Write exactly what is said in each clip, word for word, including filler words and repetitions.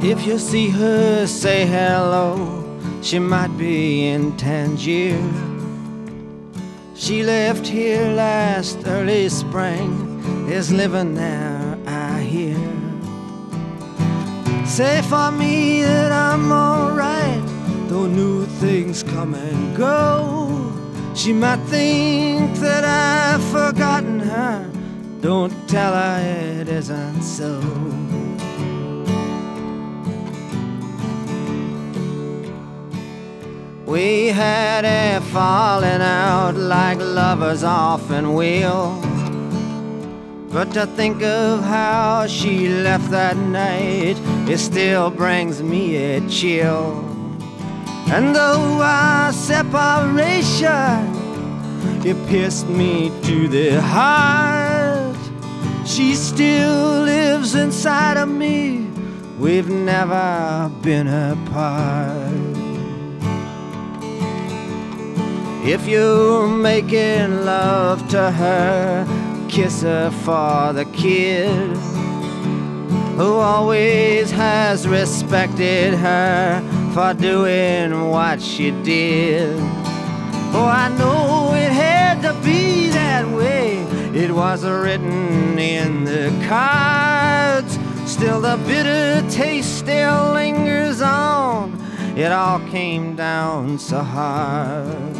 If you see her, say hello. She might be in Tangier. She left here last early spring, is living there, I hear. Say for me that I'm alright, though new things come and go. She might think that I've forgotten her. Don't tell her it isn't so. We had a falling out like lovers often will. But to think of how she left that night, it still brings me a chill. And though our separation, it pierced me to the heart, she still lives inside of me. We've never been apart. If you're making love to her, kiss her for the kid who always has respected her for doing what she did. Oh, I know it had to be that way. It was written in the cards. Still the bitter taste still lingers on. It all came down so hard.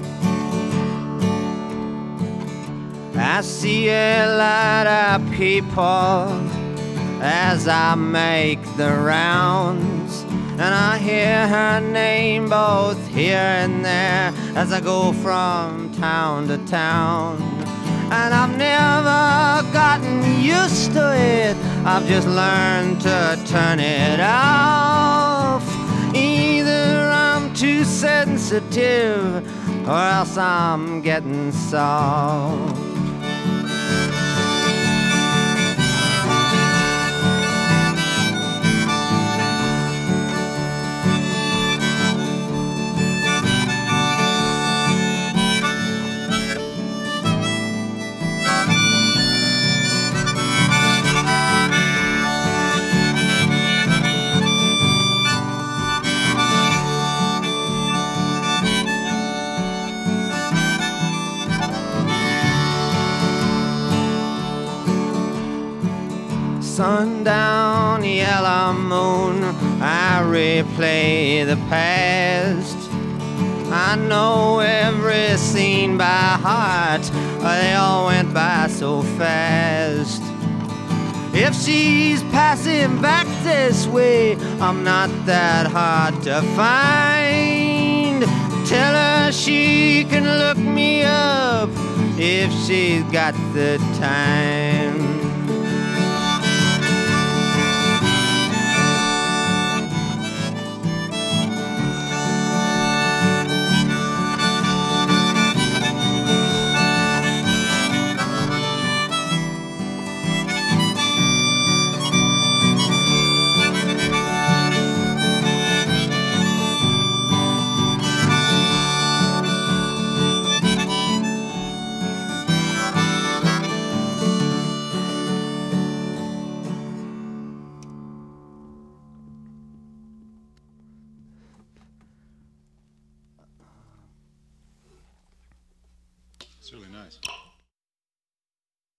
I see a lot of people as I make the rounds, and I hear her name both here and there as I go from town to town. And I've never gotten used to it, I've just learned to turn it off. Either I'm too sensitive or else I'm getting soft. Sundown, yellow moon, I replay the past. I know every scene by heart, they all went by so fast. If she's passing back this way, I'm not that hard to find. Tell her she can look me up if she's got the time. It's really nice.